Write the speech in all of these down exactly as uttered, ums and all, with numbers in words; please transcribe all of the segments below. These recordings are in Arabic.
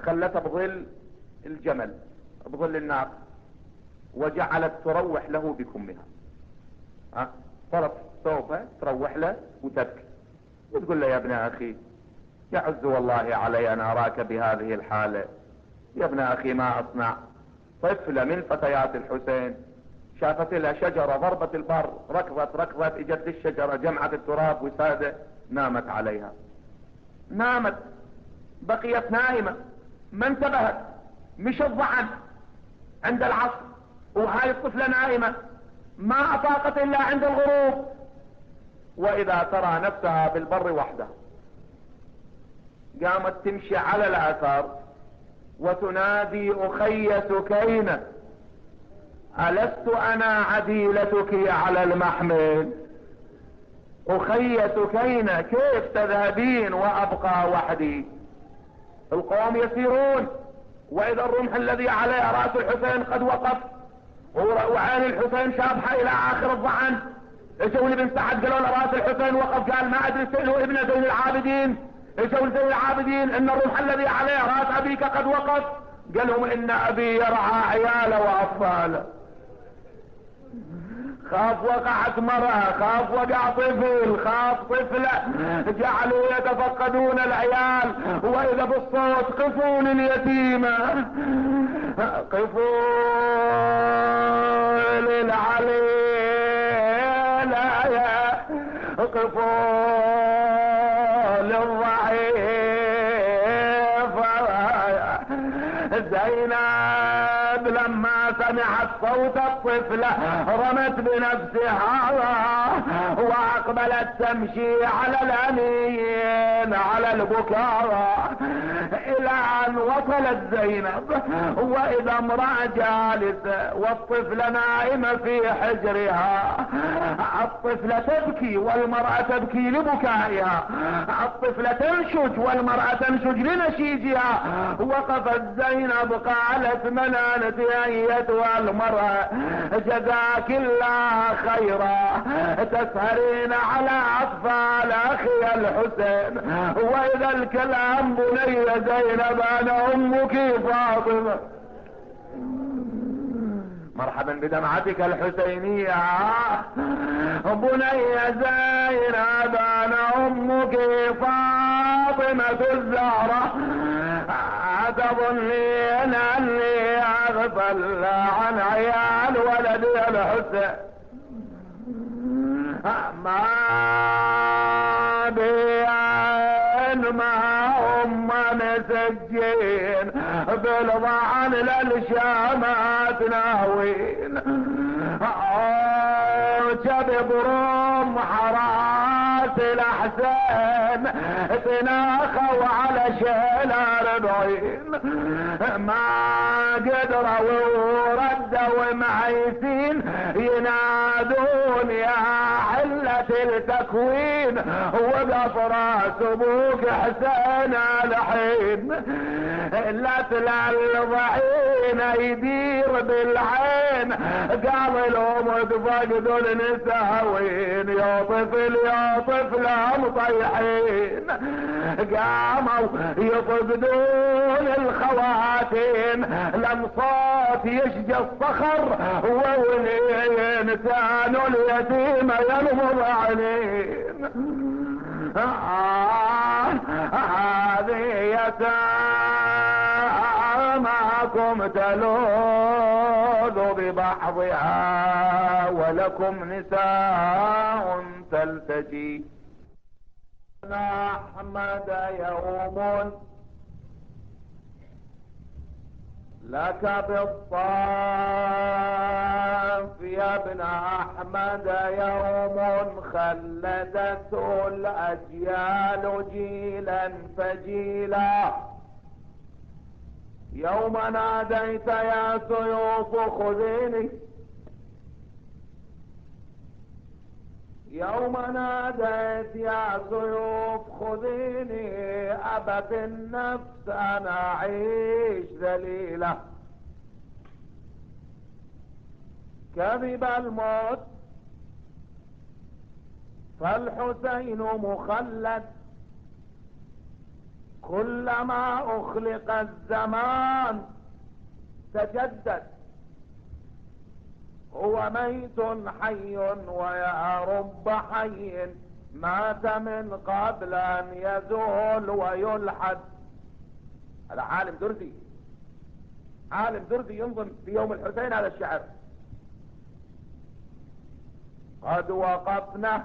خلته بظل الجمل بظل النار وجعلت تروح له بكمها، ها طرف ثوبها تروح له وتبكي وتقول له يا ابن اخي يعز والله علي ان اراك بهذه الحالة، يا ابن اخي ما اصنع. طفلة من فتيات الحسين شافت لها شجرة ضربت البر، ركضت ركضت اجت الشجرة جمعت التراب وسادة نامت عليها، نامت بقيت نائمة ما انتبهت، مش الضعن عند العصر وهاي الطفلة نائمة ما افاقت الا عند الغروب، واذا ترى نفسها بالبر وحدها قامت تمشي على الاثار وتنادي اخي سكينة ألست أنا عديلتك على المحمل؟ أخي سكينة كيف تذهبين وأبقى وحدي؟ القوم يسيرون وإذا الرمح الذي عليه رأس الحسين قد وقف وعين الحسين شابحة إلى آخر الضعن. اجوا لابن سعد قالوا له رأس الحسين وقف، قال ما أدري سألوا ابن زين العابدين. اجوا لزين العابدين إن الرمح الذي عليه رأس أبيك قد وقف، قال لهم إن أبي يرعى عياله وأطفاله. خاف وقعت مرأة، خاف وقع طفل، خاف طفلة، جعلوا يتفقدون العيال واذا بالصوت قفوا لليتيمة، قفوا للعليلة، قفوا للضعيف. زينب لما سمعت صوت الطفلة رمت بنفسها واقبلت تمشي على الأنين على البكاء الى ان وصلت زينب واذا امرأة جالسة والطفلة نائمة في حجرها. الطفلة تبكي والمرأة تبكي لبكائها، الطفلة تنشج والمرأة تنشج لنشيجها. وقفت زينب قالت من انت ايتها المرأة؟ جزاك الله خيرا، تسهرين على اطفال اخي الحسين واذا الكلام بني زينب انا امك فاطمة. مرحبا بدمعتك الحسينية بني زينب انا امك فاطمة الزهرة، أتظنين أني أغفل عن عيال ولدي الحسين؟ ما بين ما هم مسجين بالضعن للشامات ناوين، شبب رم حراس الأحسن تناخوا على شيل أربعين، ما قدروا ردوا معيسين ينادون يا علة التكوين، وقف راس ابوك حسين الحين لا الضعين يدير بالعين، قال لهم تفقدوا النساوين يا طفل يا طفل مطيحين، قاموا يفقدون الخواتين لم صوت يشجى الصخر وولين كانوا اليتيم ينمض عينين. آه هذه يتاماكم تلوذ ببعضها ولكم نساء تلتجي. أحمد يوم لك بالطاف يا ابن احمد يوم خلدته الاجيال جيلا فجيلا، يوم ناديت يا سيوف خذيني، يوم ناديت يا سيوف خذيني، أبت النفس أنا أعيش ذليلة، كذب الموت فالحسين مخلد، كلما اخلق الزمان تجدد، هو ميت حي ويا رب حي مات من قبل ان يزول ويلحد. هذا عالم دردي، عالم دردي ينظم في يوم الحسين هذا الشعر. قد وقفنا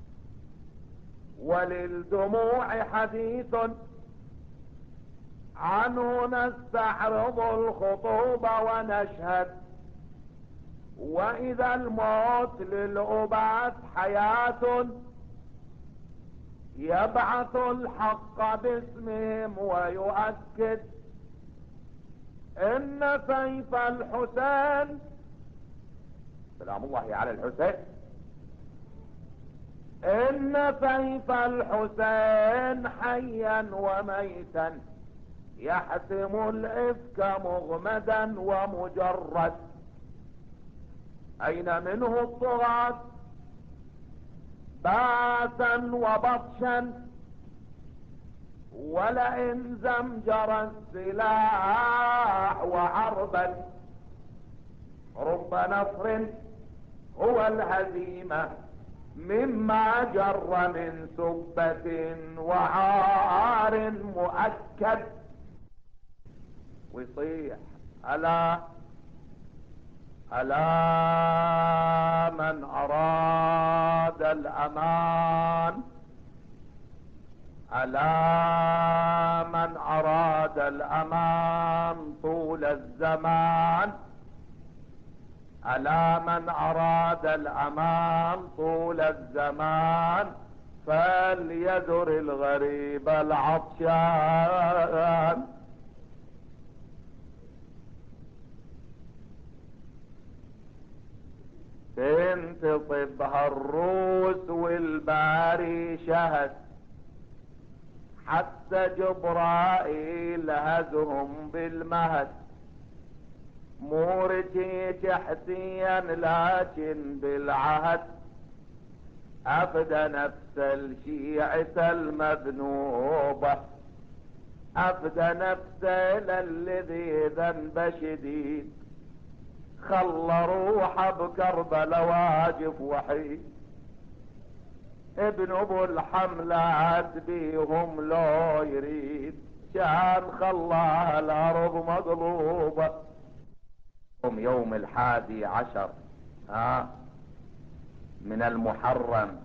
وللدموع حديث عنه نستعرض الخطوب ونشهد، واذا الموت للأبعاد حياة يبعث الحق باسمهم ويؤكد ان سيف الحسين سلام الله على الحسين، ان سيف الحسين حيا وميتا يحسم الافك مغمدا ومجرد. اين منه الطغاة باسا وبطشا، ولئن زمجر السلاح وعربا رب نصر هو الهزيمة مما جر من سبة وعار مؤكد. ويصيح ألا ألا من أراد الأمان، ألا من أراد الأمان طول الزمان، ألا من أراد الأمان طول الزمان فليذر الغريب العطشان. تنتصبها الروس والباري شهد، حتى جبرائيل هزهم بالمهد. مورجيك حسيا لكن بالعهد افدى نفس الشيعة المذنوبة، افدى نفس الذي ذنب شديد، خلى روحه بكربلاء واقف وحيد. ابن ابو الحملات بيهم لو يريد، كان خلاها الارض مقلوبة. يوم الحادي عشر ها من المحرم،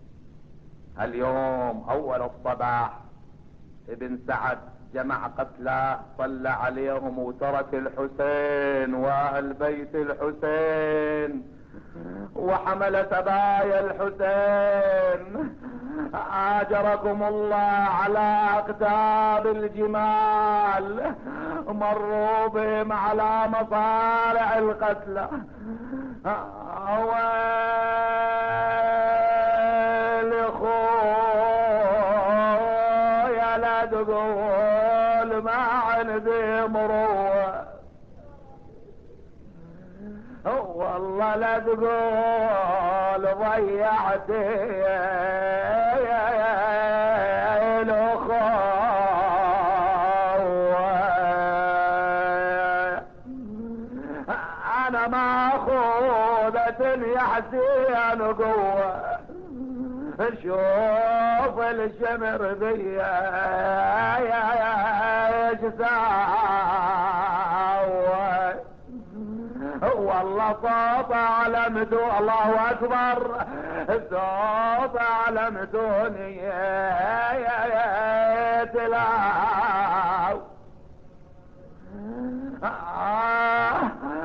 اليوم اول الصباح ابن سعد جمع قتلاه صلى عليهم وترك الحسين واهل بيت الحسين وحمل سبايا الحسين. اجركم الله على اقدام الجمال، مروا بهم على مصارع القتلى. ويل اخويا لا تقول ما عندي مروه، والله لا تقول ضيعت الاخوة. انا ماخوذة يا حسين قوة، شوف الشمر بيا ايش ساوى، والله صوت علمته الله اكبر، صوت علمتوني يا تلاو. آه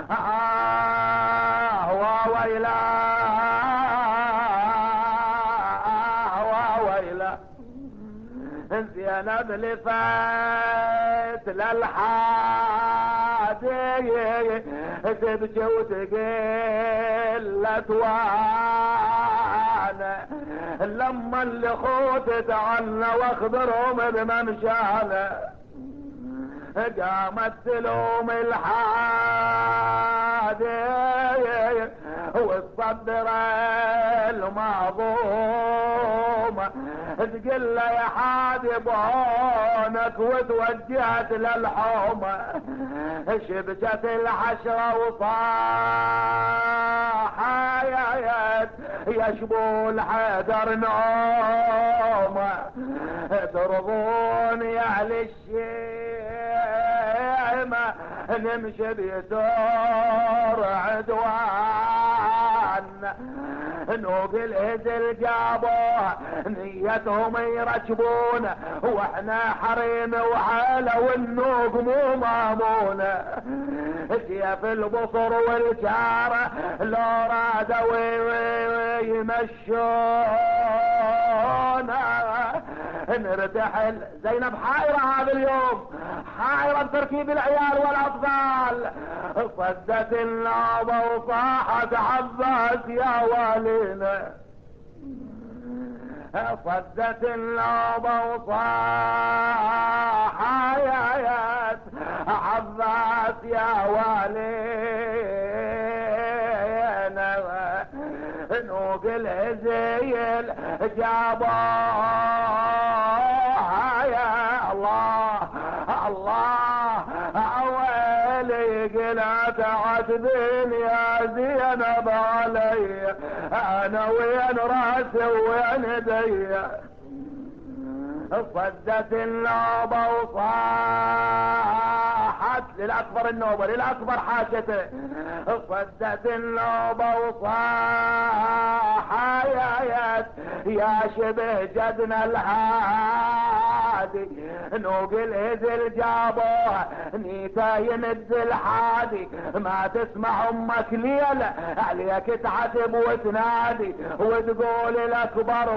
آه وويلا وويلا زينب لفات للحادي تبكي وتقل وانا لما اللي خوتت عنا واخبرهم بممشانا، قامت تلوم الحادي والصدر المعظوم تقول له يا حادي بعونك وتوجهت للحومة شبكت الحشرة وصاحيت يشبو حيدر نومه ترضون يا اهل الشيمة نمشي بيدور عدوان نوق الهزل جابوه نيتهم يركبون واحنا حريم وعالة والنوق مو مامونة سيف البصر والجارة لو رادوا يمشونا نرتحل. زينب حائرة هذا اليوم، حائرة بتركيب العيال والاطفال. صدت النابة وصاحت عباس يا والينا، صدت النابة وصاحت عباس يا والينا. نوق الهزيل جابوها يا الله الله اويلي قلت عتبين يا زينب علي انا وين راسي وين يدي. صدت النوبة وصاحت للأكبر النوبة للأكبر حاجته. صدت النوبة وصاحت يا شبه جدنا الهادي. نوق الهزل جابوه نيتا يمد الحادي. ما تسمع امك ليلة عليك تعتب وتنادي وتقول الاكبر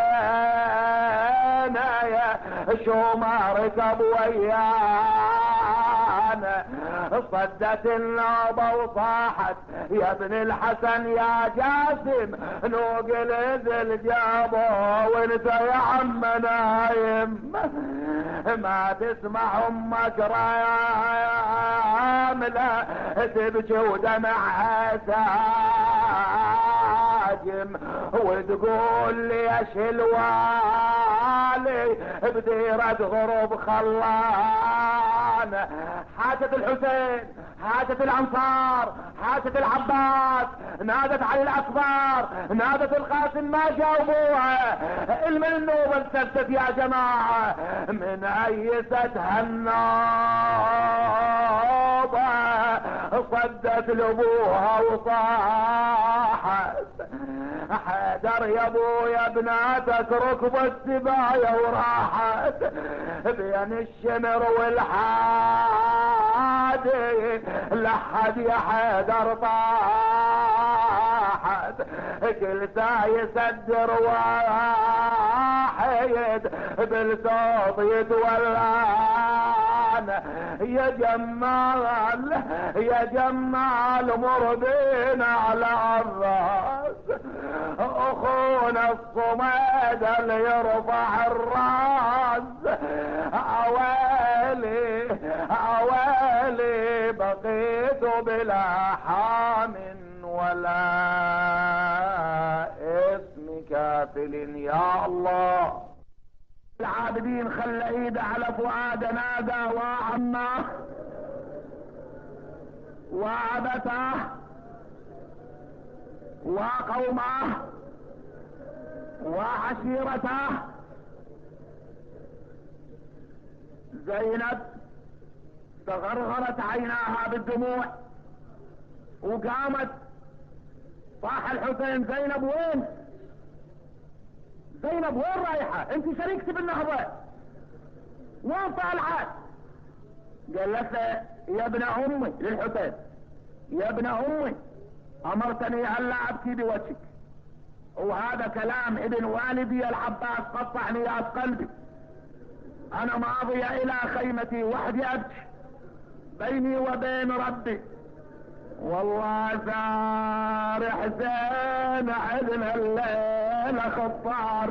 وين يا شو ما ركب ويانا. صدت النوبة وصاحت يا ابن الحسن يا جاسم نوق الهزل جابوه وانت يا عم نايم. ما تسمع امك راملة تبكي ودمعها ساجم وتقول لي ايش الوالي بديرة غروب خلان. حاجة الحسين، حاجة الانصار، حاجة العباس، نادت علي الاكبر، نادت القاسم ما جاوبوها. المنوبة التفتت يا جماعة من ايستها النوبة. صدت لابوها وصاحت حيدر يا ابويا بناتك ركب السبايا وراحت بين الشمر والحادي لحد يا حيدر طاحت. كلتا يسدر واحد بالصوت يتولان. يا جمال يا جمال مر بينا على الراس اخونا الصميد اللي يرفع الراس. اويلي اويلي بقيت بلا حام ولا اسم كافل يا الله. العابدين خلى ايده على فؤاد نادى وعمه وابته وقومه وعشيرته. زينب تغرغرت عيناها بالدموع وقامت. صاح الحسين زينب وين؟ زينب وين رايحة؟ انت شريكتي بالنهضة وين طالعة؟ قالت له يا ابن امي للحسين يا ابن امي امرتني الا ابكي بوجهك وهذا كلام ابن والدي العباس قطع نياس قلبي. انا ماضية الى خيمتي وحدي ابكي بيني وبين ربي. والله زار حسين عدنا الليل خطار.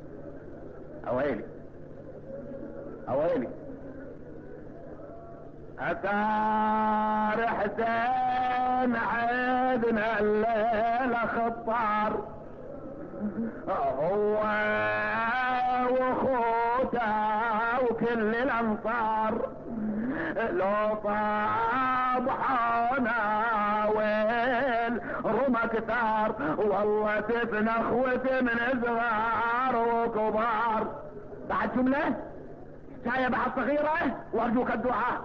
اويلي اويلي اثار حسين عيدنا الليلة خطار، هو واخوته وكل الانصار لو طابحونا ويل رمى كثار، والله تفنى اخوتي من صغار وكبار. بعد جملة حكاية بعد صغيرة وارجوك الدعاء.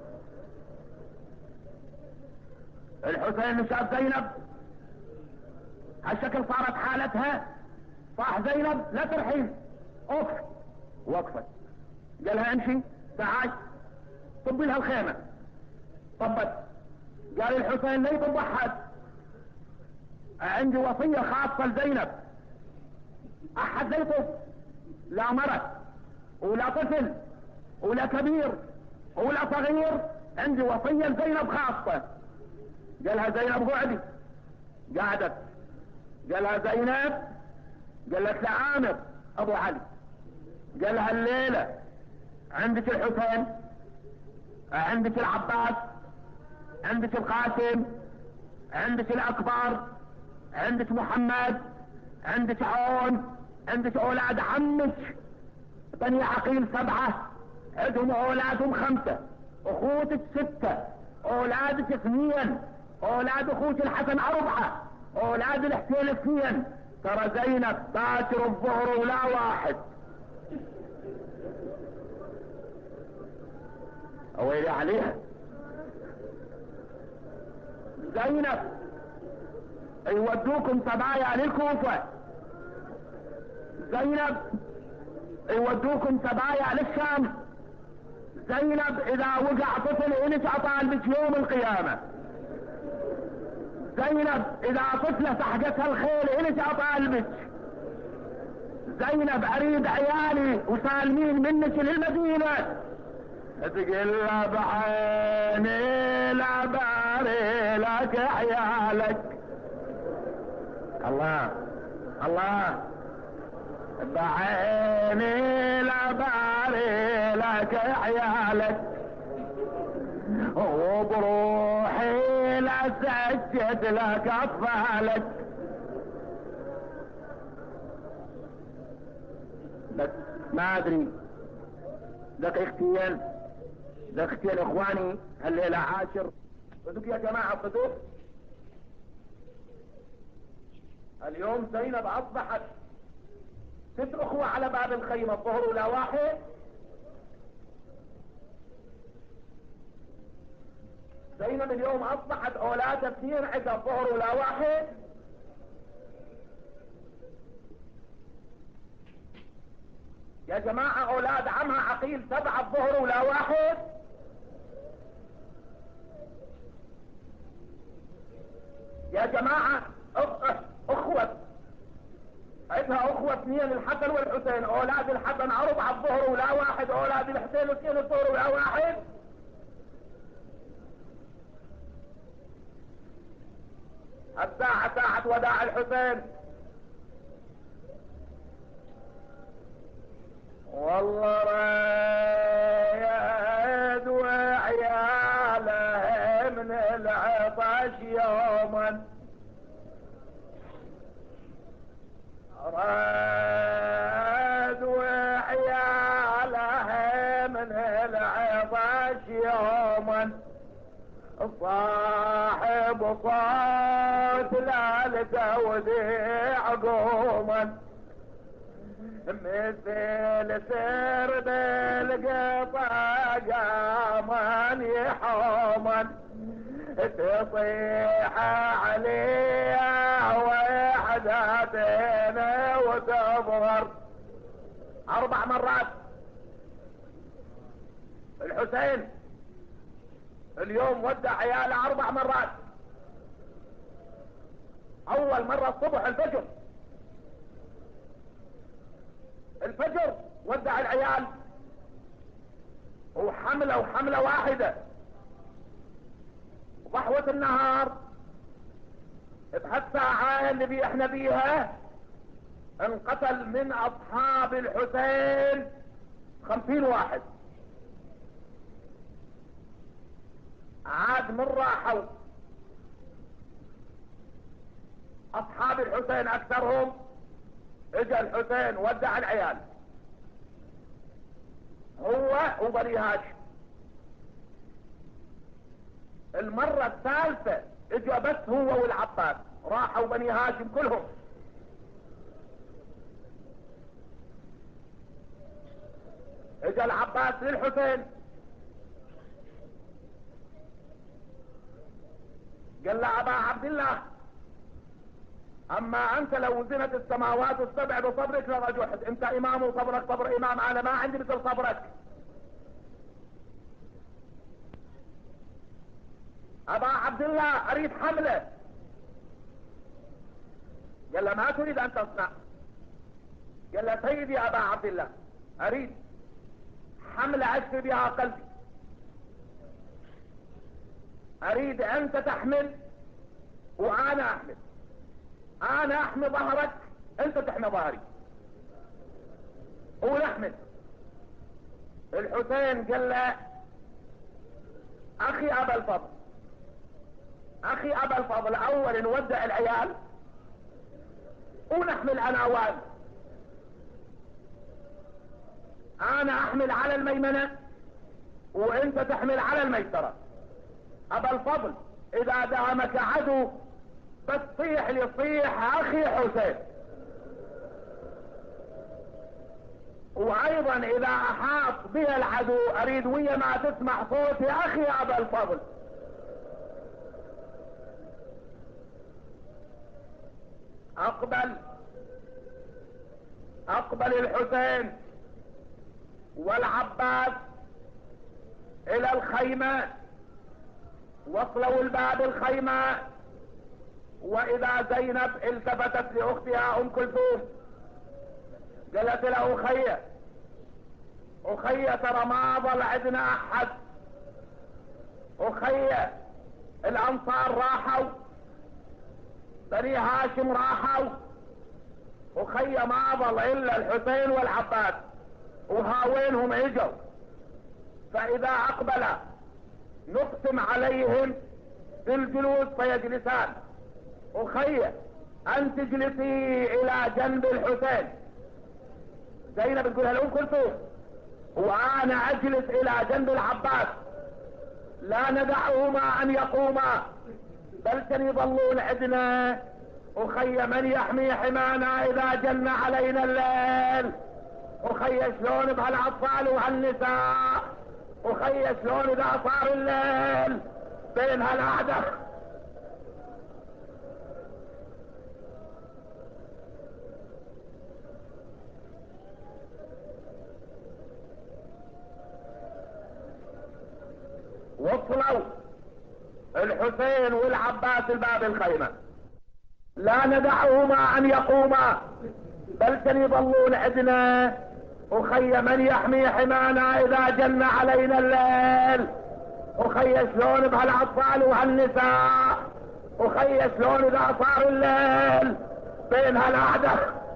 الحسين شاف زينب هالشكل صارت حالتها، صاح زينب لا ترحين، اوف وقفت، قالها امشي تعال طبي لها الخيمة، طبت. قال الحسين لا يطب احد، عندي وصية خاصة لزينب، احد لا يطب، لا مرة ولا طفل ولا كبير ولا صغير، عندي وصية لزينب خاصة. قالها زينب قعدي، قعدت. قالها زينب، قالت لعامر ابو علي، قالها الليلة عندك الحسين، عندك العباس، عندك القاسم، عندك الاكبر، عندك محمد، عندك عون، عندك اولاد عمك بني عقيل سبعة، عندهم اولادهم خمسة، اخوتك ستة، اولادك اثنين، اولاد اخوك الحسن اربعة، اولاد الحسين اثنين، ترى زينب باكر الظهر ولا واحد. اويلي عليها زينب، يودوكم سبايا للكوفة، زينب يودوكم سبايا للشام، زينب اذا وقع طفل الك اطالبك يوم القيامة، زينب اذا طفلة سحقتها الخيل الك اطالبك، زينب اريد عيالي وسالمين منك للمدينة، تقل بعيني لا باري لك عيالك. الله الله، بعيني لا باري لك عيالك، وبروحي لا سجد لك اطفالك. بس ما ادري دقيقتين دقيقتين اخواني، هالليلة عاشر صدق يا جماعة، صدق اليوم زينب اصبحت ست اخوة على باب الخيمة، الظهر ولا واحد. زينب اليوم اصبحت اولادها اثنين، عندها الظهر ولا واحد. يا جماعة اولاد عمها عقيل سبعة، الظهر ولا واحد. يا جماعة اخوة عندها اخوة اثنين، الحسن والحسين، اولاد الحسن اربعة، الظهر ولا واحد، اولاد الحسين اثنين، الظهر ولا واحد. الساعة ساعة وداع الحسين، والله رايد وعياله من العطش يوما، راد وعياله من العطش يوما، صاحب صوت لا لتوديع قوما، مثل سرد القطا قاما يحوما، تصيح عليها وحدتين وتظهر اربع مرات. الحسين اليوم ودع عياله اربع مرات. اول مرة الصبح الفجر، الفجر ودع العيال وحملة وحملة واحدة. ضحوة النهار بهالساعة اللي بي احنا بيها انقتل من اصحاب الحسين خمسين واحد. عاد من راحوا اصحاب الحسين اكثرهم، اجا الحسين ودع العيال هو وبني هاشم. المرة الثالثة اجا بس هو والعباس، راحوا بني هاشم كلهم. اجا العباس للحسين قال له ابا عبد الله، اما انت لو وزنت السماوات السبع بصبرك لرجحت، انت امام وصبرك صبر امام، انا ما عندي مثل صبرك. ابا عبد الله اريد حملة. قال له ما تريد ان تصنع؟ قال له سيدي يا ابا عبد الله اريد حملة اشفي بها قلبي، اريد انت تحمل وانا احمل، انا احمي ظهرك انت تحمي ظهري ونحمل. الحسين قال له اخي ابا الفضل، اخي ابا الفضل اول نودع العيال ونحمل انا وانت، انا احمل على الميمنة وانت تحمل على الميسرة. ابا الفضل اذا دامك عدو بس صيح لي صيح اخي حسين، وايضا اذا احاط بي العدو اريد ويا ما تسمع صوتي اخي ابا الفضل. اقبل اقبل الحسين والعباس الى الخيمة، وصلوا الباب الخيمة، واذا زينب التفتت لاختها ام كلثوم قالت له اخي اخي ترى ما ظل عندنا احد، اخي الانصار راحوا، بني هاشم راحوا، اخي ما ظل الا الحسين والعباس، وهاوينهم اجوا، فاذا اقبل نقسم عليهم بالجلوس فيجلسان، اخي انت اجلسي الى جنب الحسين. زينب تقولها لأم كلثوم وانا اجلس الى جنب العباس، لا ندعهما ان يقوما بل كان يظلون عندنا، اخي من يحمي حمانا اذا جن علينا الليل، اخي شلون بهالاطفال وهالنساء، اخي شلون اذا صار الليل بين هالاعداء. وصلوا الحسين والعباس الباب الخيمة، لا ندعهما ان يقوما بل كان يظلون عندنا، اخي من يحمي حمانا اذا جن علينا الليل، اخي شلون بهالاطفال وهالنساء، اخي شلون اذا صار الليل بين هالاعداء.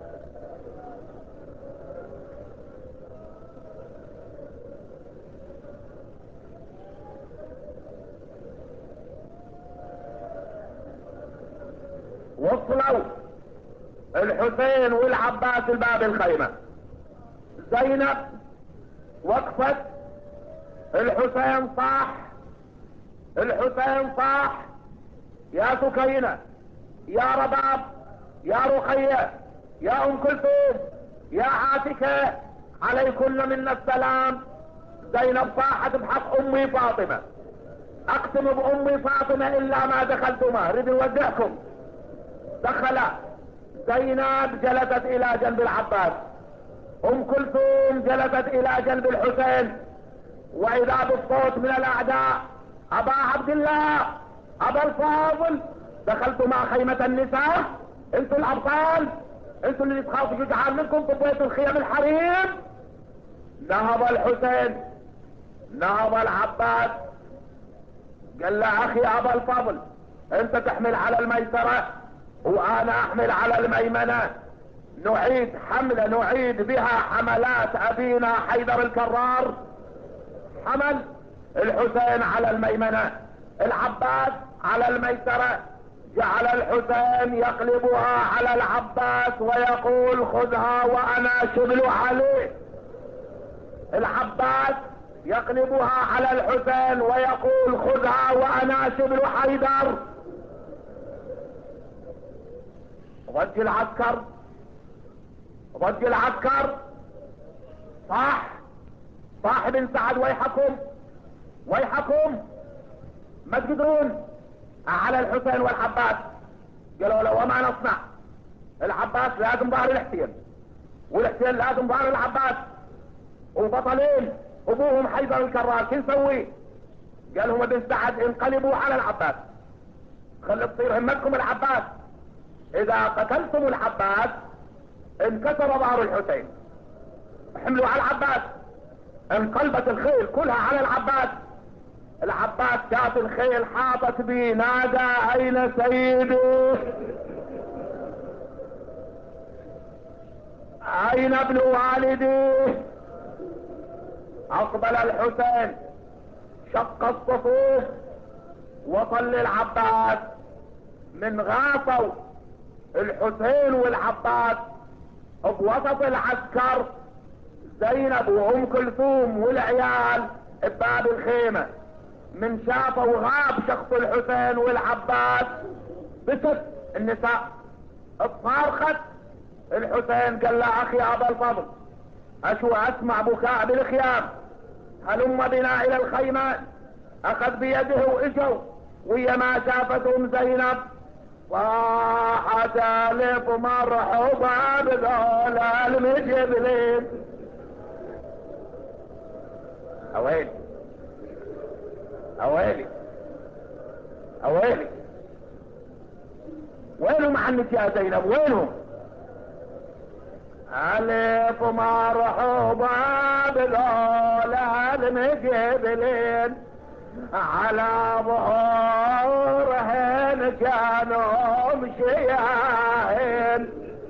وصلوا الحسين والعباس الباب الخيمة، زينب وقفت، الحسين صاح، الحسين صاح يا سكينة يا رباب يا رقية يا ام كلثوم يا عاتكة عليكن منا السلام. زينب صاحت بحق امي فاطمة، اقسم بامي فاطمة الا ما دخلتما، ريد نودعكم. دخل زينب جلست الى جنب العباس، ام كلثوم جلست الى جنب الحسين، واذا بالصوت من الاعداء ابا عبد الله ابا الفاضل دخلتما خيمة النساء، انتوا الابطال، انتوا اللي تخافوا يجعل منكم طبيت الخيم الحريم. نهض الحسين نهض العباس قال له اخي ابا الفضل انت تحمل على الميسرة وانا احمل على الميمنة، نعيد حملة نعيد بها حملات ابينا حيدر الكرار. حمل الحسين على الميمنة العباس على الميسرة، جعل الحسين يقلبها على العباس ويقول خذها وانا شبل عليه. العباس يقلبها على الحسين ويقول خذها وانا شبل حيدر. ضج العسكر، ضج العسكر، صح صح بن سعد، ويحكم ويحكم ما تقدرون على الحسين والعباس. قالوا له وما نصنع؟ العباس لازم ظهر الحسين، والحسين لازم ظهر العباس، وبطلين ابوهم حيدر الكرار، شو نسوي؟ قال هم بن سعد انقلبوا على العباس، خلي تصير همتكم العباس، اذا قتلتم العباس انكسر ظهر الحسين، حملوا على العباس. انقلبت الخيل كلها على العباس. العباس شاف الخيل حاطت بي، نادى اين سيدي؟ اين ابن والدي؟ اقبل الحسين، شق الصفوف، وصل للعباس. من غاصوا الحسين والعباس بوسط العسكر، زينب وام كلثوم والعيال بباب الخيمة. من شافوا غاب شخص الحسين والعباس بست النساء، اتصارخت. الحسين قال له اخي ابا الفضل، اشو اسمع بكاء بالخيام، هلم بنا الى الخيمة. اخذ بيده واجوا، ويا ما شافتهم زينب صاحت الف مرحبا بذول المجبلين. اويلي اويلي اويلي، وينهم عنك يا زينب، وينهم؟ الف مرحبا بذول المجبلين، على ظهورهن كانوا مشياهين.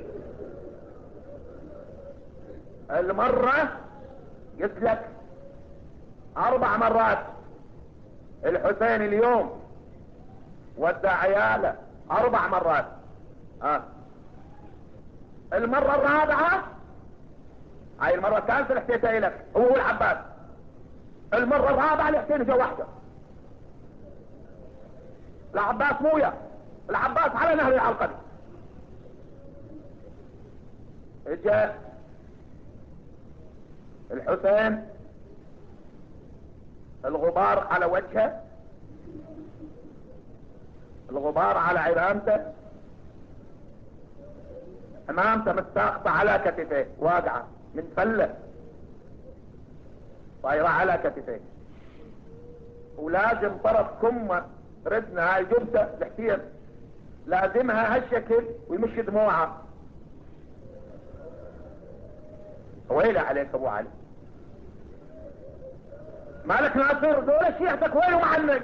المرة قلت لك اربع مرات الحسين اليوم ودع عياله اربع مرات. ها المرة الرابعة، هاي المرة الثالثة اللي حكيتها لك هو والعباس. المرة الرابعة الحسين جا وحده، العباس مويا، العباس على نهر العلقمي. اجا الحسين الغبار على وجهه، الغبار على عمامته، عمامته متساقطة على كتفيه، واقعة من فلة طايرة على كتفيه، ولازم طرف كمه ردنا هاي جبته الحسين لازمها هالشكل ويمش دموعه. ويلي عليك ابو علي، مالك ناصر دول شيعتك وينهم عنك؟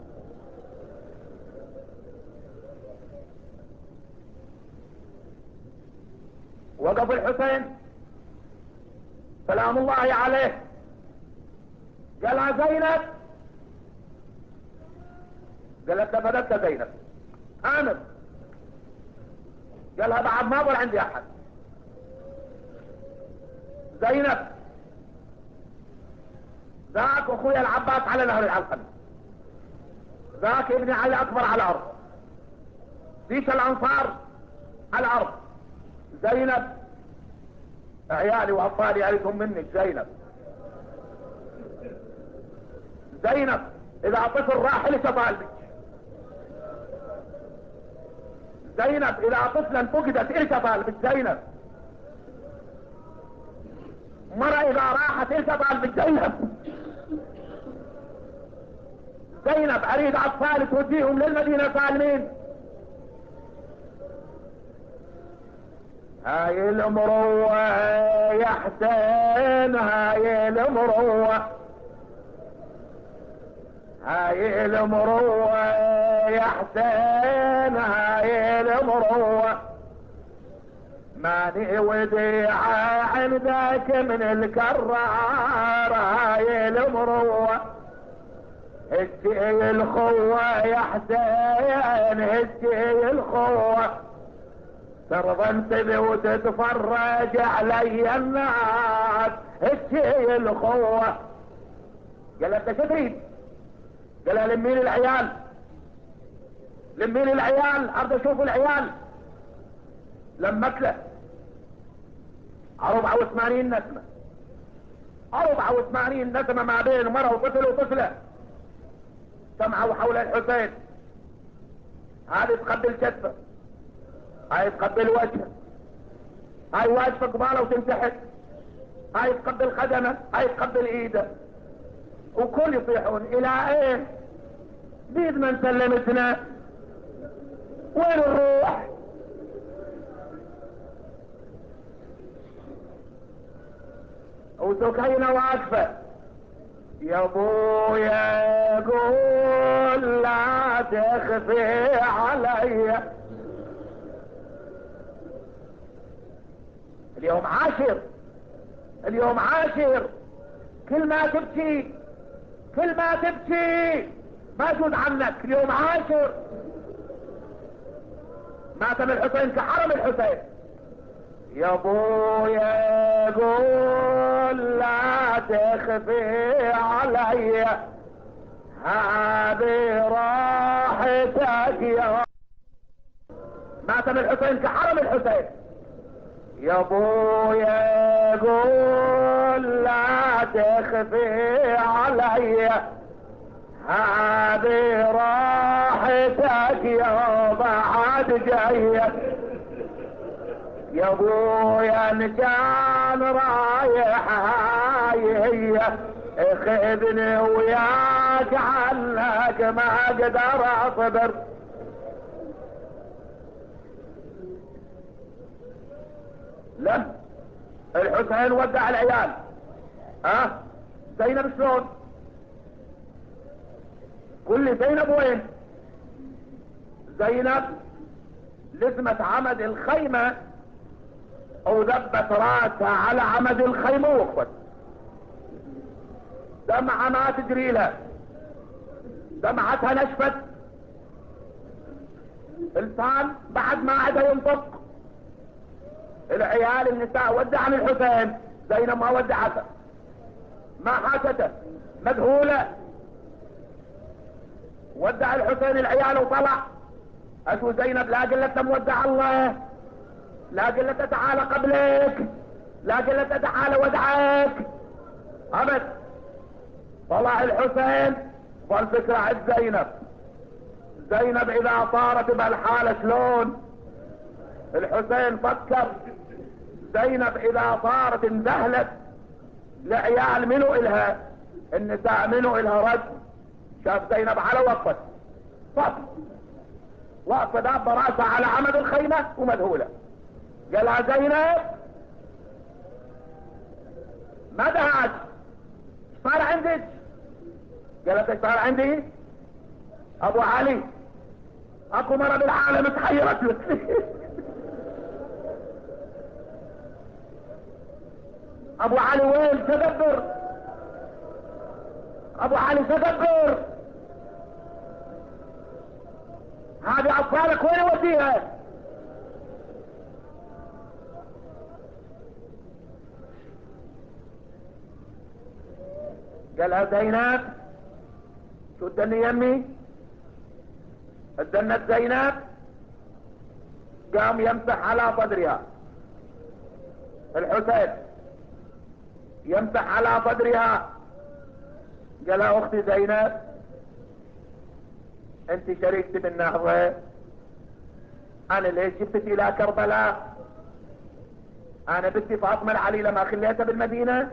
وقف الحسين سلام الله عليه، قالها زينب، قالت له بدت زينب امر، قالها بعد ما ظل عندي احد. زينب ذاك اخويا العباس على نهر العلقمي، ذاك ابن علي اكبر على الارض، ذيك الانصار على الارض. زينب عيالي واطفالي ارثهم منك. زينب زينب اذا طفل راح لك طالبك. زينب اذا طفلا فقدت الك طالبك. زينب مرة اذا راحت الك طالبك. زينب زينب اريد اطفالي توديهم للمدينة سالمين. هاي المروة يا حسين، هاي المروة، هاي المروة يا حسين، هاي المروة، ماني وديعة عندك من الكرار. هاي المروة هجي الخوة يا حسين هجي الخوة ترضى انتبه وتتفرج علي الناس هجي الخوة. قال انت شو تريد؟ قال لمين العيال لمين العيال اريد اشوف العيال. لمت له أربعة وثمانين نسمة أربعة وثمانين نسمة ما بين مرة وطفل وطفلة سمعوا حول الحسين. هذه تقبل كتفه هاي تقبل وجهه هاي واقفة قباله وتنتحت هاي تقبل قدمه هاي تقبل ايده وكل يصيحون الى ايه بيد من سلمتنا وين الروح. وسكينة واقفة يا ابويا قول لا تخفي علي. اليوم عاشر اليوم عاشر كل ما تبكي كل ما تبكي ما يجوز عنك. اليوم عاشر ماتم الحسين كحرم الحسين. يا ابويا قول لا تخفي علي هذه راحتك يا ماتم الحسين كحرم الحسين. يا ابويا قول لا تخفي علي هذه راحتك يا بعد جايه. يا ابويا ان كان رايح هاي هي اخذني وياك عنك ما اقدر اصبر. لا الحسين ودع العيال. ها أه؟ زينب شلون؟ قل لي زينب وين؟ زينب لزمت عمد الخيمة او ذبت راسها على عمد الخيمة ووقفت دمعة ما تجري لها دمعتها نشفت لسان بعد ما عدا ينطق. العيال النساء ودعن الحسين زينب ما ودعته ما حاجته مذهولة. ودع الحسين العيال وطلع اشو زينب لا قلت مودع الله لا قلت تعال قبلك لا قلت تعال ودعك ابد. طلع الحسين والفكرة عند زينب. زينب اذا صارت بهالحالة شلون؟ الحسين فكر زينب اذا صارت انذهلت لعيال منو الها النساء منو الها رد. شاف زينب على وقفت صف واقفة داب راسها على عمد الخيمة ومذهولة. قالها زينب ما دهاش صار عندك؟ قالت ايش صار عندي؟ ابو علي اكو مرة بالعالم تحيرت لك. ابو علي وين؟ تدبر ابو علي تدبر. هذه اطفالك وين يوديها؟ قالها زينب شو تدني يمي؟ اتدنت زينب قام يمسح على صدرها. الحسين يمسح على صدرها. قالها اختي زينب انت شريكتي بالنهضة انا ليش جبتك الى كربلاء؟ انا بنتي فاطمة العليلة ما خليتها بالمدينة؟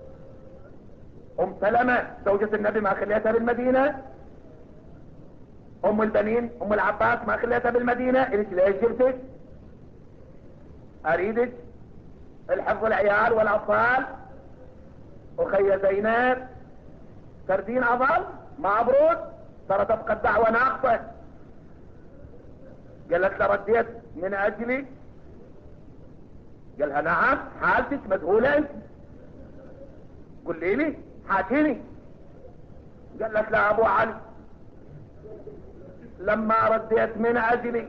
ام سلمة زوجة النبي ما خليتها بالمدينة؟ ام البنين ام العباس ما خليتها بالمدينة؟ انت ليش جبتك؟ اريدك الحفظ العيال والاطفال. اخي زينب سردين اظل ما ابرد ترى تبقى الدعوة ناقصة. قالت له رديت من اجلي؟ قالها نعم حالتك مذهولة انت قولي لي حاكيني. قال لك لا ابو علي، لما رديت من اجلي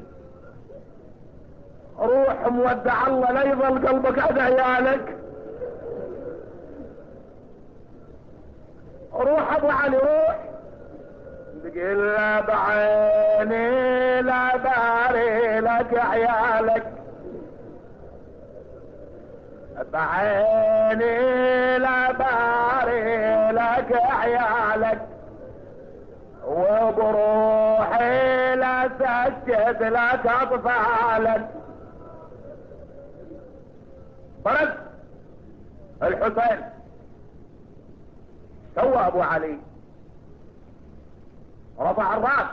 روح مودع الله لا يظل قلبك عند عيالك. روح ابو علي روح. بقول لا بعيني لا داري لك عيالك، بعيني لا داري لك عيالك، وبروحي لا سجد لك اطفالك. فرد الحسين سوى ابو علي، رفع الراس.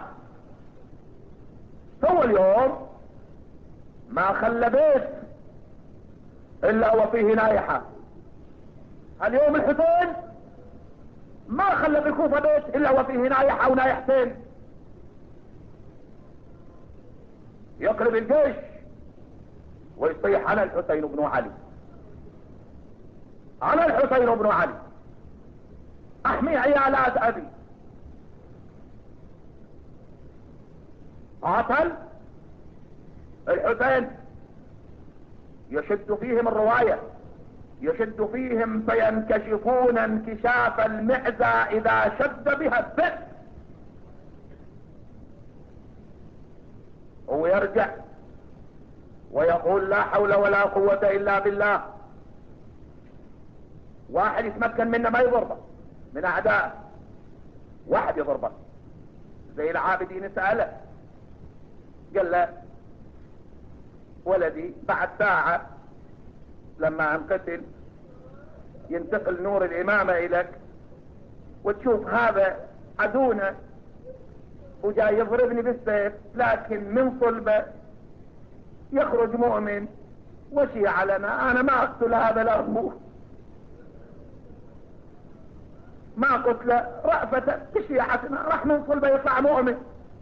سوى اليوم ما خلى بيت الا وفيه نايحة. اليوم الحسين ما خلى بالكوفة بيت الا وفيه نايحة ونايحتين. يقلب الجيش ويصيح انا الحسين بن علي، انا الحسين بن علي احمي عيالات ابي. قاتل الحسين يشد فيهم الرواية، يشد فيهم فينكشفون انكشاف المعزة اذا شد بها الذئب. ويرجع ويقول لا حول ولا قوة الا بالله. واحد يتمكن منا ما يضربه من اعدائه، واحد يضربه زي العابدين سأله قال له ولدي بعد ساعة لما انقتل ينتقل نور الامامة اليك وتشوف هذا عدونا وجاي يضربني بالسيف، لكن من صلبه يخرج مؤمن وشيع لنا. انا ما اقتل هذا الارجو، ما قتله رأفة بشيعتنا، راح من صلبه يطلع مؤمن.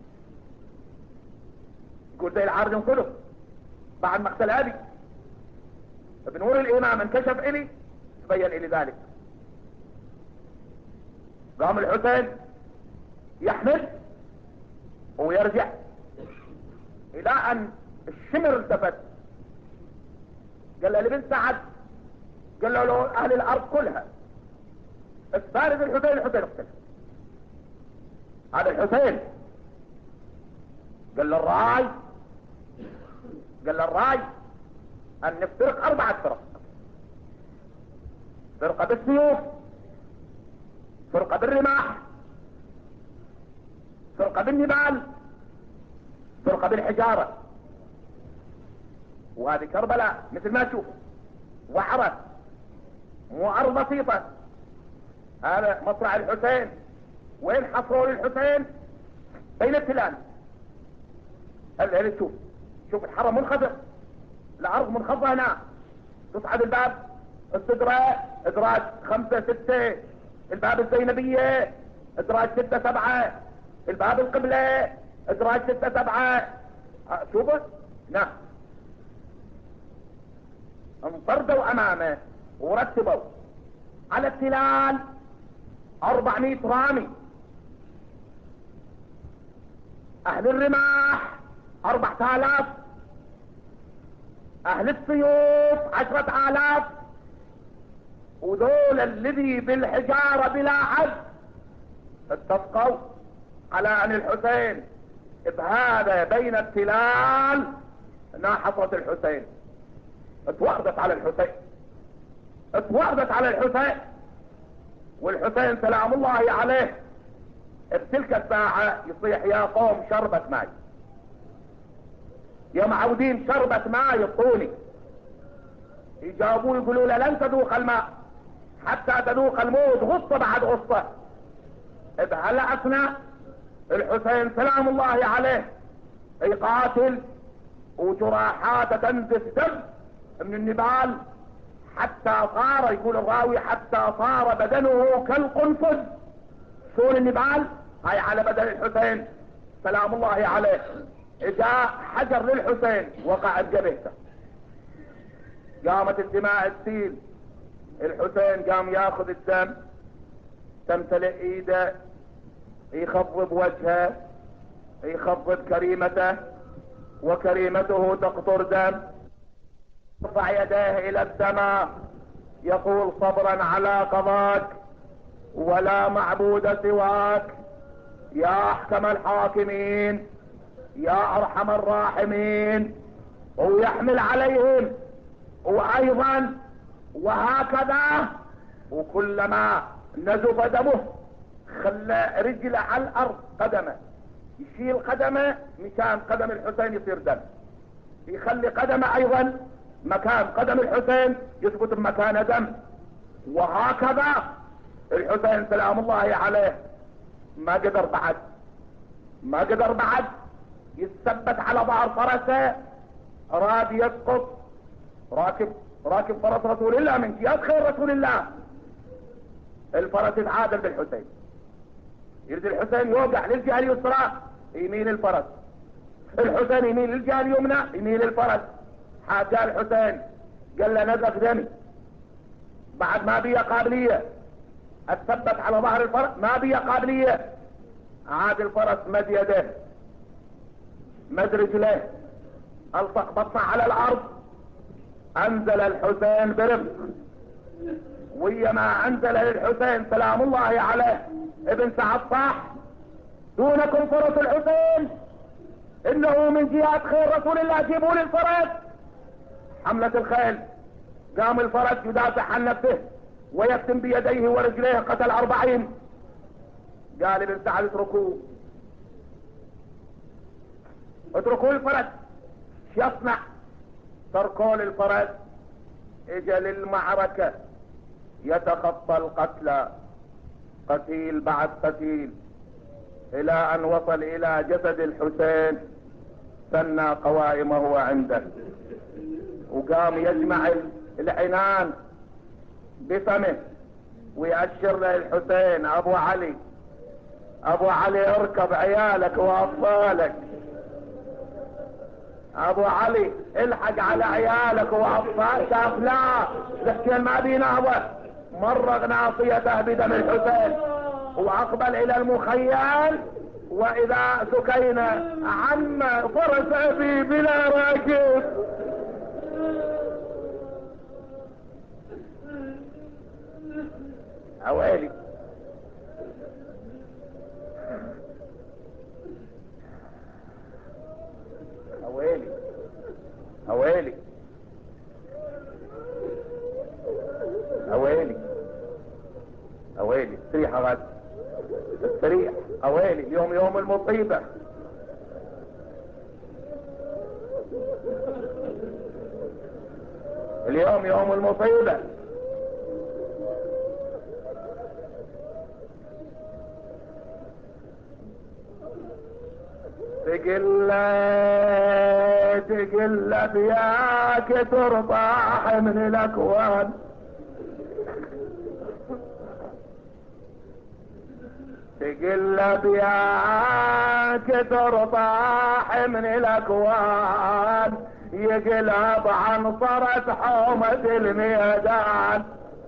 يقول زي العارض انقله بعد مقتل ابي بنور الامام انكشف الي تبين الي ذلك. قام الحسين يحمل ويرجع الى ان الشمر التفت. قال له لبن سعد، قال له لو اهل الارض كلها استارد الحسين الحسين اقتل. هذا الحسين قال له الراي، قال له الراي ان نفترق اربعة فرق: فرقة بالسيوف، فرقة بالرماح، فرقة بالنبال، فرقة بالحجارة. وهذه كربلاء مثل ما تشوف وعرة، مو ارض بسيطة. هذا مصرع الحسين. وين حصروا للحسين؟ بين التلال. هل تشوف شوف الحرم منخفض، الارض منخفضة هنا. تصعد الباب الصدرة ادراج خمسة ستة، الباب الزينبية ادراج ستة سبعة، الباب القبلة ادراج ستة سبعة. شوفوا نعم انطردوا امامه ورتبوا على التلال أربعمائة رامي، اهل الرماح أربعة آلاف، اهل السيوف عشرة آلاف، وذول الذي بالحجارة بلا عد اتفقوا على ان الحسين بهذا بين التلال ناحصرة الحسين. اتوردت على الحسين، اتوردت على الحسين. والحسين سلام الله عليه بتلك الساعة يصيح يا قوم شربة ماي، يا معودين شربة ماي اعطوني. يجاوبوا يقولوا له لن تذوق الماء حتى تذوق الموت غصة بعد غصة. بهلا اثناء الحسين سلام الله عليه يقاتل وجراحات تنزف دم من النبال حتى صار، يقول الراوي حتى صار بدنه كالقنفذ. شون النبال هاي على بدن الحسين سلام الله عليه. جاء حجر للحسين وقعت جبهته، قامت الدماء تسيل. الحسين قام ياخذ الدم تمتلئ ايده يخضب وجهه، يخضب كريمته، وكريمته تقطر دم، يرفع يديه الى السماء يقول صبرا على قضاك ولا معبود سواك يا احكم الحاكمين يا ارحم الراحمين. ويحمل عليهم وايضا وهكذا، وكلما نزف دمه خلى رجله على الارض قدمه، يشيل قدمه مكان قدم الحسين يصير دم، يخلي قدمه ايضا مكان قدم الحسين يثبت بمكان دم، وهكذا الحسين سلام الله عليه ما قدر بعد ما قدر بعد يثبت على ظهر فرسه، راد يسقط، راكب راكب فرس رسول الله من جهة خير رسول الله، الفرس يتعادل بالحسين، يرد الحسين يوقع للجهة اليسرى يميل الفرس، الحسين يميل للجهة اليمنى يميل الفرس، حاجة الحسين قال له نزف دمي بعد ما بي قابلية اتثبت على ظهر الفرس، ما بي قابلية. عاد الفرس مد يده مد رجليه الصق بطه على الارض، انزل الحسين برفق، ويما انزل الحسين سلام الله عليه ابن سعد صاح دونكم فرس الحسين انه من جهات خير رسول الله جيبوا لي الفرس. حملة الخيل قام الفرس يدافع عن نفسه ويكتم بيديه ورجليه، قتل اربعين. قال ابن سعد اتركوه اتركوا الفرس، شو يصنع؟ تركوا الفرس، اجى للمعركة يتخطى القتلى قتيل بعد قتيل الى ان وصل الى جسد الحسين، ثنى قوائمه عنده وقام يجمع العنان بفمه ويأشر له الحسين ابو علي ابو علي اركب عيالك واطفالك، ابو علي الحق على عيالك واطفالك. شاف لا الحسين ما بيناوى، مرق ناصيته بدم الحسين واقبل الى المخيل، واذا سكينة عم فرس ابي بلا راكب. اويلي اويلي اويلي اويلي اويلي استريح يا غد استريح. اويلي اليوم يوم المصيبة، اليوم يوم المصيبة. تقل تقل بياك ترطاح من الاكوان، تقل بياك ترطاح من الاكوان، يقلب عن صرت حومة الميدان.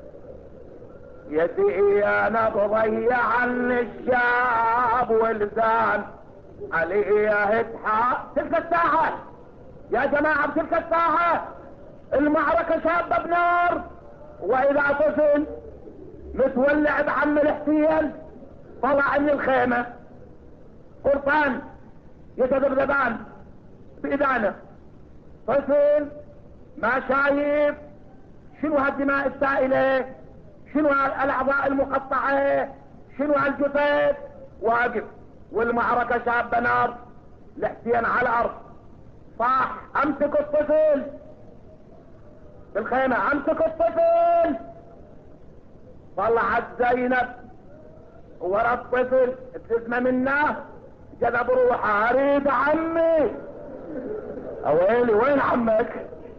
يدي انا بضيع عن الشاب والزان عليه اتحى. تلك الساعة يا جماعة بتلك الساعة المعركة شابة بنار، واذا طفل متولع بعم الحسين طلع من الخيمة قرطان يتذبذبان بإذانه، طفل ما شايف شنو هالدماء السائلة، شنو الاعضاء المقطعة، شنو هالجثث، واقف والمعركة شابة نار. الحسين على الارض صاح امسك الطفل بالخيمة، امسك الطفل. طلعت زينب ورا الطفل ابتسمة منه جذب روحه، اريد عمي. اويلي وين عمك؟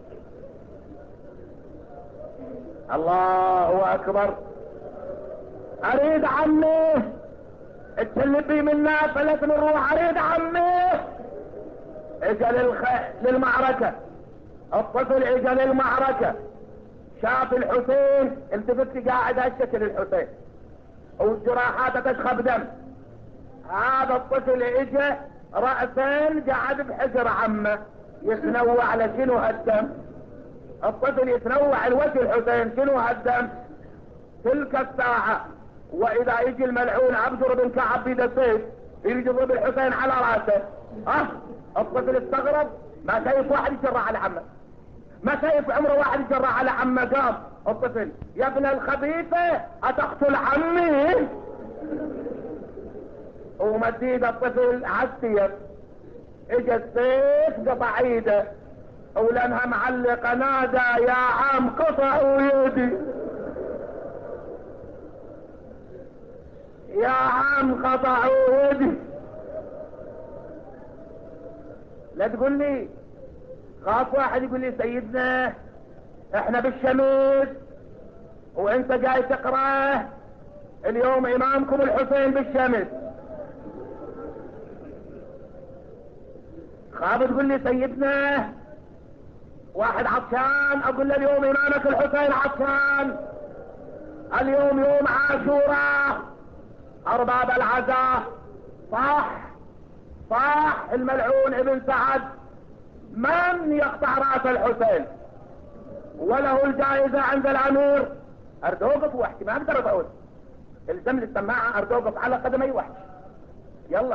الله اكبر، اريد عمي. اتلبي منا فلت من روح، اريد عمي. اجا للخ... للمعركة الطفل، اجا للمعركة شاف الحسين، التفت قاعد هالشكل الحسين والجراحات تشخب دم، هذا الطفل اجى رأسين قاعد بحجر عمه يتنوع على شنو هالدم. الطفل يتنوع الوجه الحسين شنو هالدم. تلك الساعة واذا يجي الملعون عبدر بن كعب بيد السيف يريد يضرب الحسين على راسه. اه الطفل استغرب، ما شايف واحد يجرى على عمه، ما شايف عمره واحد يجرى على عمه. قام الطفل يا ابن الخبيثة اتقتل عمي؟ ومديد الطفل عالسيف، اجى السيف قطع ايده ولانها معلقة نادى يا عم قطعوا يدي، يا عم قطعوا يدي. لا تقول لي خاف واحد يقول لي سيدنا احنا بالشمس وانت جاي تقرأ اليوم امامكم الحسين بالشمس. خاف تقول لي سيدنا واحد عطشان اقول له اليوم امامك الحسين عطشان. اليوم يوم عاشوراء ارباب العزاء. صح صح الملعون ابن سعد من يقطع راس الحسين وله الجائزة عند الامير. اردوقف وحشي ما اقدر اقول الزم لي السماعة اردوقف على قدمي وحشي. يلا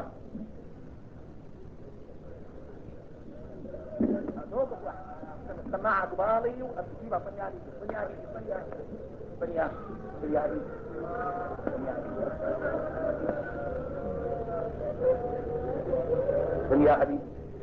اردوقف وحشي السماعة قبالي وابتجيبها صنياري صنياري صنياري صنياري صنياري صنياري يا حبيبي.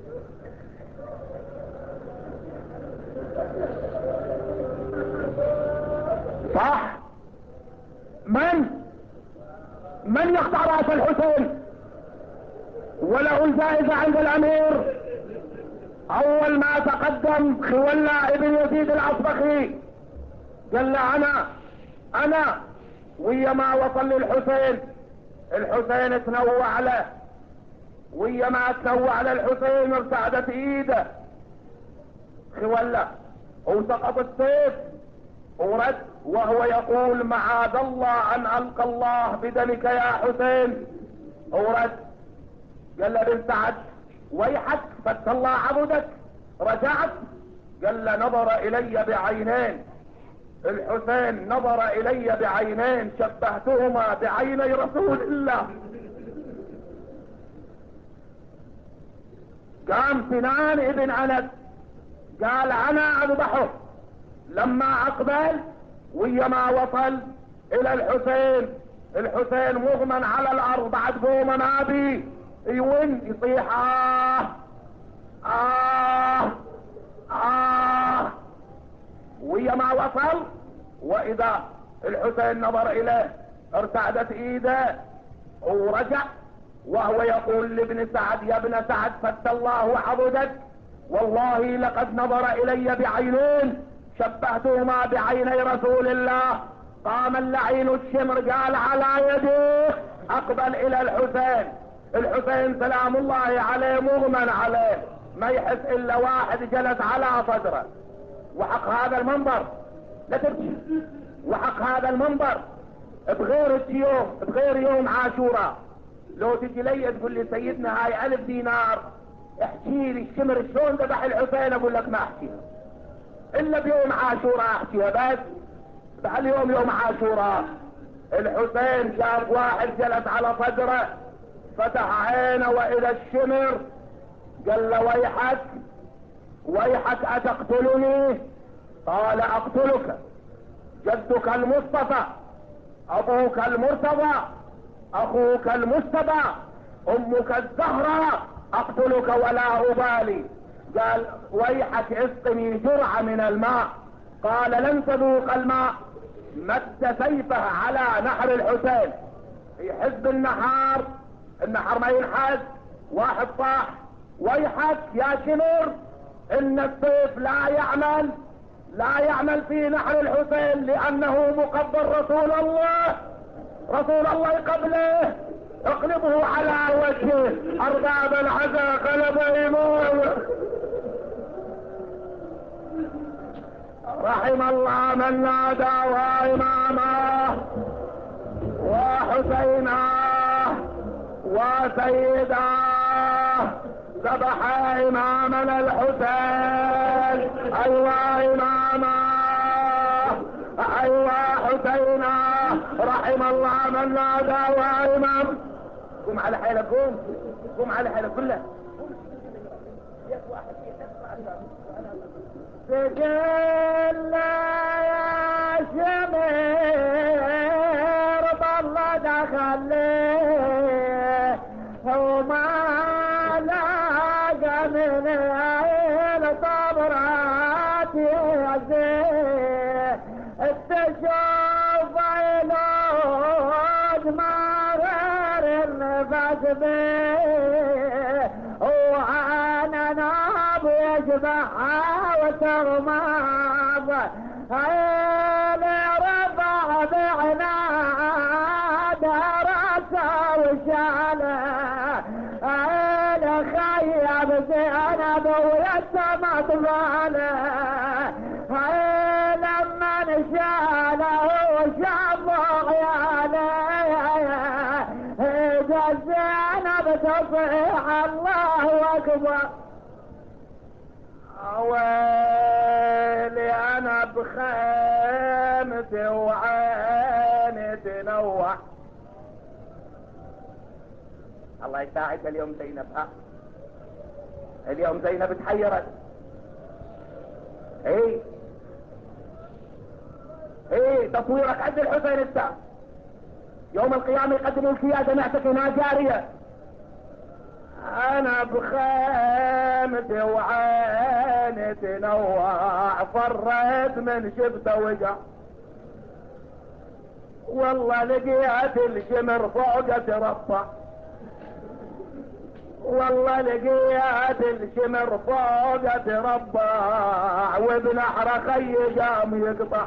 صح من من يقطع راس الحسين وله الجائزة عند الامير. اول ما تقدم خولة ابن يزيد الاصبخي قال له انا انا ويا ما وصل للحسين. الحسين تنوع له ويا ما تنوع للحسين ارتعدت ايده خولة وسقط السيف ورد وهو يقول معاذ الله ان القى الله بدمك يا حسين. ورد قال له بن سعد ويحك فك الله عبدك. رجعت قال له نظر الي بعينين الحسين نظر الي بعينين شبهتهما بعيني رسول الله. قام سنان ابن انس قال انا اذبحه. لما اقبل ويا ما وصل الى الحسين الحسين مغمى على الارض بعد قومه ما بي يون يصيح آه آه آه. ويا ما وصل واذا الحسين نظر اليه ارتعدت ايده ورجع وهو يقول لابن سعد يا ابن سعد فت الله عبدك والله لقد نظر الي بعينين شبهتهما بعيني رسول الله. قام اللعين الشمر قال على يديه اقبل الى الحسين. الحسين سلام الله عليه مغمى عليه ما يحس الا واحد جلس على صدره. وحق هذا المنبر لا تبكي وحق هذا المنبر بغير اليوم بغير يوم عاشوراء لو تجي لي تقول لي سيدنا هاي الف دينار احكي لي الشمر شلون ذبح الحسين اقول لك ما احكيها الا بيوم عاشوراء احكيها. بس بهاليوم يوم عاشوراء الحسين شاف واحد جلس على صدره فتح عينه والى الشمر قال له ويحك ويحك اتقتلني؟ قال اقتلك جدك المصطفى ابوك المرتضى اخوك المجتبى امك الزهراء اقتلك ولا ابالي. قال ويحك اسقني جرعة من الماء. قال لن تذوق الماء. مد سيفه على نحر الحسين في حزب النحار النحر ما ينحز واحد صاح ويحك يا شمر ان السيف لا يعمل لا يعمل في نحر الحسين لانه مقبل رسول الله رسول الله قبله اقلبه على وجهه ارباب العزا قلب امام. رحم الله من نادى وامامه وحسينه ذبح امامنا الحسين. ايوه اماما، ايوه حسينا، رحم الله من نادى وامام. قوم على حيلك، قوم قوم على حيلك كلها. سجل يا شمير بالله دخل ليه وما لاقى من عين صبرات يزيه التشوف عينود مرر النفس بيه وانا ناب يشبعها وتغمض عين رفع بعناد راسه وشاله عين خيب زينب ويتمت باله عين لما نشاله وشافه عياله اذا زينب تصيح الله اكبر. ويلي انا بخيمتي وعيني تنوح. الله يساعدها اليوم زينب. ها اليوم زينب تحيرت. ايه ايه تصويرك عند الحسين السا يوم القيامة يقدموا القيادة نعتك هنا جارية. انا بخيمتي وعيني تنوع فريت من شبته وجع والله لقيت الشمر فوق ترفع والله لقيت الشمر فوق تربع وبنحر خي قام يقطع.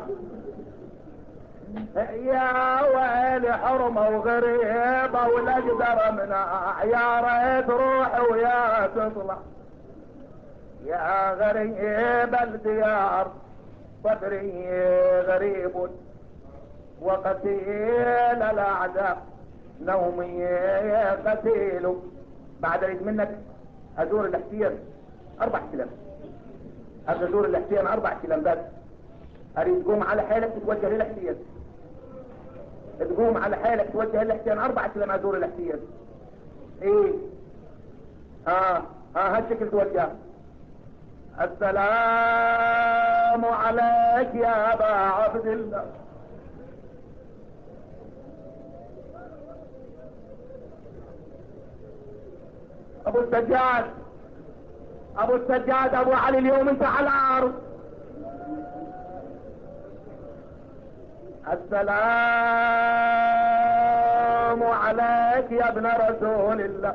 يا ويلي حرمه وغريبه ولا اقدر منع يا ريت روح ويا تطلع يا غريب الديار صدري غريب وقتيل الاعداء نومي قتيل. بعد اريد منك ازور الحسين اربع سلام ازور الحسين اربع سلام بس. اريد تقوم على حالك تتوجه للحسين تقوم على حالك توجه للحسين اربع سلام ازور الحسين. ايه اه اه هالشكل توجه. السلام عليك يا ابا عبد الله. ابو السجاد ابو السجاد ابو علي اليوم انت على الارض. السلام عليك يا ابن رسول الله.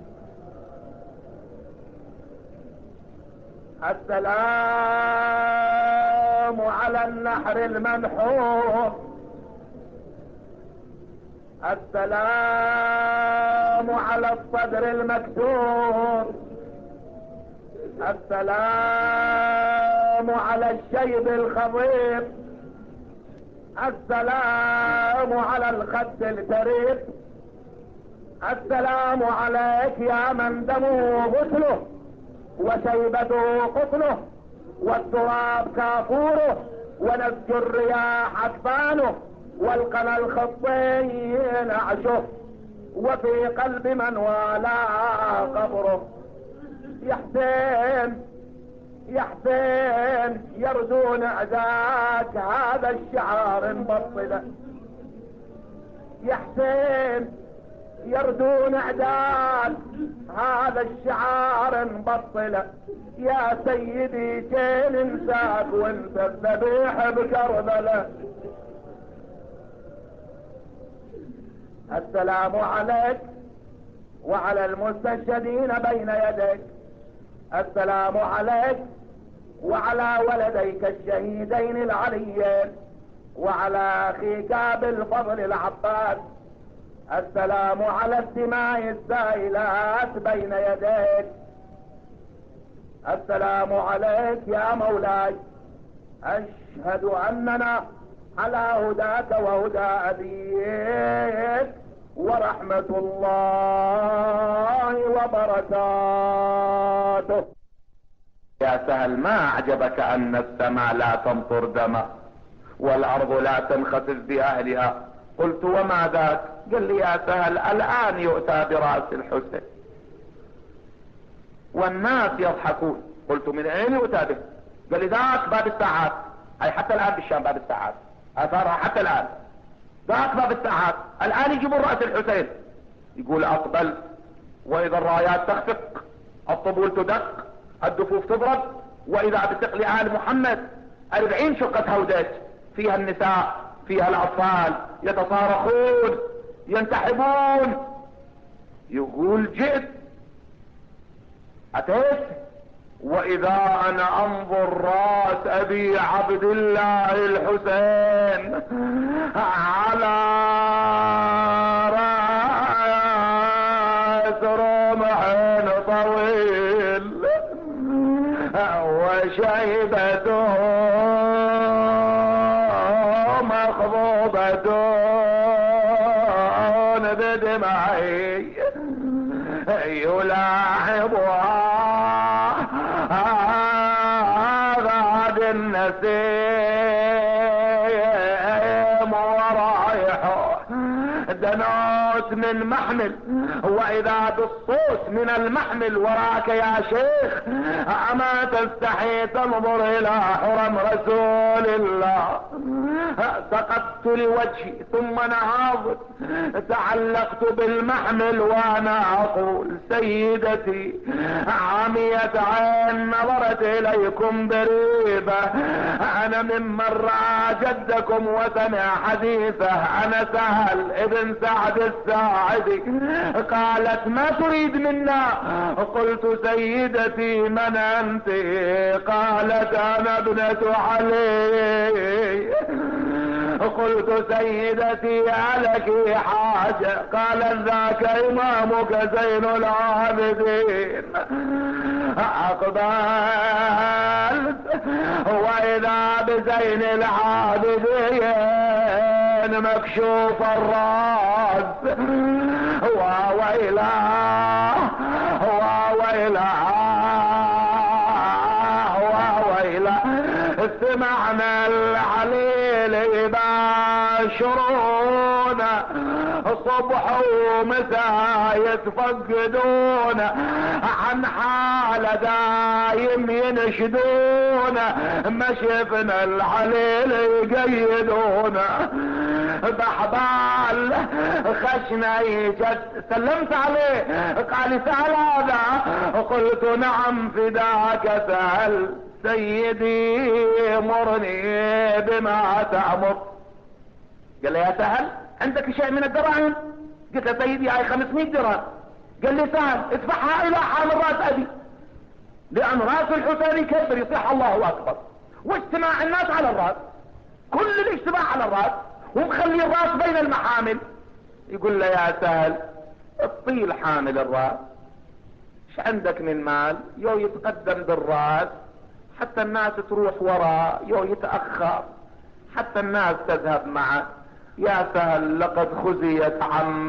السلام على النحر المنحور. السلام على الصدر المكسور. السلام على الشيب الخضير. السلام على الخد الكريم. السلام عليك يا من دمه غسله وشيبته قتله والتراب كافوره ونسج الرياح اكفانه والقنا الخطي نعشه وفي قلب من والاه قبره. يا حسين يا حسين يردون عزاك هذا الشعار مبطله. يا حسين يردون عداد هذا الشعار مبطله. يا سيدي كين انساك وانت الذبيح بكربله. السلام عليك وعلى المستشهدين بين يديك. السلام عليك وعلى ولديك الشهيدين العليين وعلى اخيك بالفضل العباس. السلام على الدماء السائلات بين يديك. السلام عليك يا مولاي. اشهد اننا على هداك وهدى ابيك ورحمة الله وبركاته. يا سهل ما اعجبك ان السماء لا تمطر دما والارض لا تنخسف باهلها؟ قلت وما ذاك؟ قال لي يا سهل الان يؤتى براس الحسين والناس يضحكون. قلت من اين يؤتى به؟ قال لي ذاك باب الساعات، اي حتى الان بالشام باب الساعات اثارها حتى الان، ذاك باب الساعات الان يجيبون راس الحسين. يقول اقبل واذا الرايات تخفق، الطبول تدق، الدفوف تضرب، واذا بثقل ال محمد اربعين شقة هودج فيها النساء فيها الاطفال يتصارخون ينتحبون. يقول جئت اتيت واذا انا انظر راس ابي عبد الله الحسين على راس رمح طويل وشيبته مخضوبة بدمعي يلاعبها غاد النسيم ورايحه دنوت من محمل، واذا بالصوت من المحمل وراك يا شيخ اما تستحي تنظر الى حرم رسول الله. سقطت لوجهي ثم نهضت تعلقت بالمحمل وانا اقول سيدتي عميت عين نظرت اليكم بريبة، انا ممن رأى جدكم وسمع حديثه، انا سهل ابن سعد الساعدي. قالت ما تريد منا؟ قلت سيدتي من انت؟ قالت انا ابنة علي. قلت سيدتي ألك حاجة؟ قالت ذاك امامك زين العابدين. اقبلت واذا بزين العابدين مكشوف الراس وويلاه وويلاه وويلاه. سمعنا العليل يباشرون صبح ومساء يتفقدون عن حال دايم ينشدون، ما شفنا العليل يقيدون بحبال خشنا يجد. سلمت عليه قال سهل هذا؟ قلت نعم فداك سهل سيدي مرني بما تأمر. قال لي يا سهل عندك شيء من الدراهم؟ قلت له سيدي هاي خمسمائة درهم. قال لي سهل ادفعها الى حال راس ابي، لان راس الحسين يكبر يصيح الله اكبر، واجتماع الناس على الراس، كل الاجتماع على الراس ومخلي الراس بين المحامل. يقول له يا سهل الطيل حامل الراس، ايش عندك من مال؟ يو يتقدم بالراس حتى الناس تروح وراه، يو يتأخر حتى الناس تذهب معه. يا سهل لقد خزيت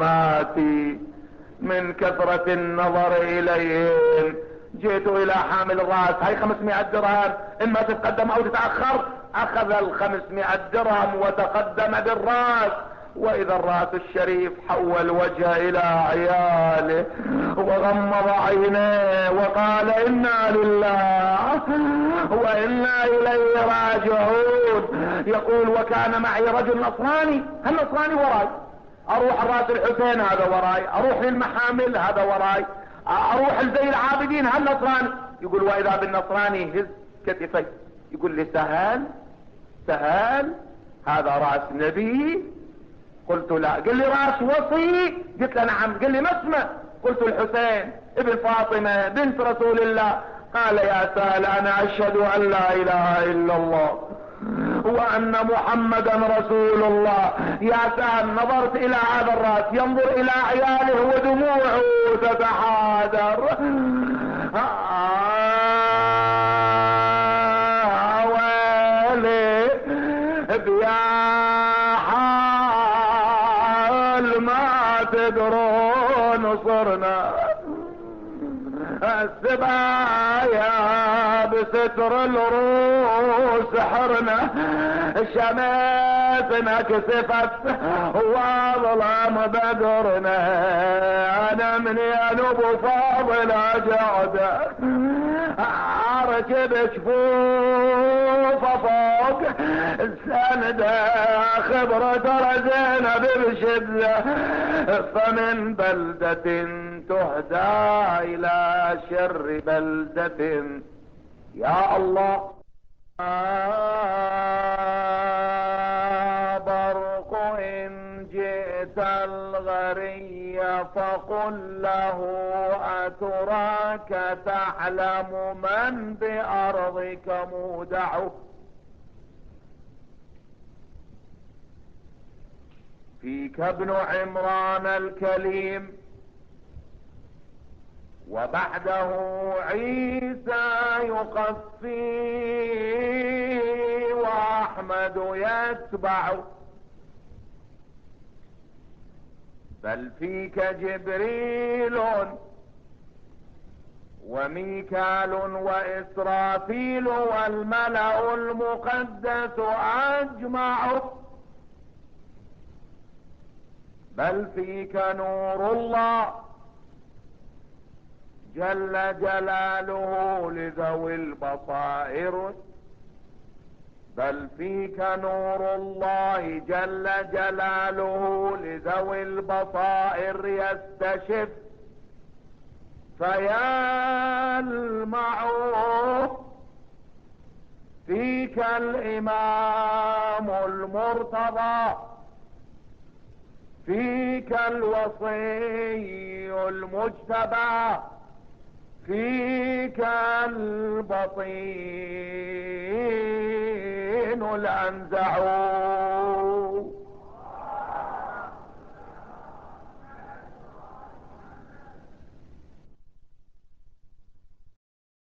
عماتي من كثرة النظر اليهم، جئت الى حامل الراس هاي خمسمائة درهم، اما تتقدم او تتأخر. اخذ الخمسمائة درهم وتقدم بالراس، واذا الراس الشريف حول وجهه الى عياله وغمض عينيه وقال انا لله وانا اليه راجعون. يقول وكان معي رجل نصراني، هالنصراني وراي، اروح الراس الحسين هذا وراي، اروح للمحامل هذا وراي، اروح لزي العابدين هالنصراني. يقول واذا بالنصراني يهز كتفي يقول لي سهل سهل هذا راس نبي؟ قلت لا. قال لي راس وصي؟ قلت له نعم. قال لي ما اسمه؟ قلت الحسين ابن فاطمة بنت رسول الله. قال يا سهل انا اشهد ان لا اله الا الله وان محمدا رسول الله. يا سهل نظرت الى هذا الراس ينظر الى عياله ودموعه تتحادر. ويلي بيا حال ما تدرون صرنا السبايا بستر الروس حرنا، شماتنا كسفت وظلام بدرنا. انا من يا ابو فاضل اجعد اركب جفوف فوق السندة، خبرة رزينب بشدة، فمن بلدة تهدى الى شر بلدة. يا الله برق ان جئت الغري فقل له اتراك تعلم من بارضك مودعه. فيك ابن عمران الكليم وبعده عيسى يقفي واحمد يتبع، بل فيك جبريل وميكال واسرافيل والملأ المقدس اجمع، بل فيك نور الله جل جلاله لذوي البصائر، بل فيك نور الله جل جلاله لذوي البصائر يستشف فيلمع. فيك الامام المرتضى، فيك الوصي المجتبى، فيك البطين الانزع.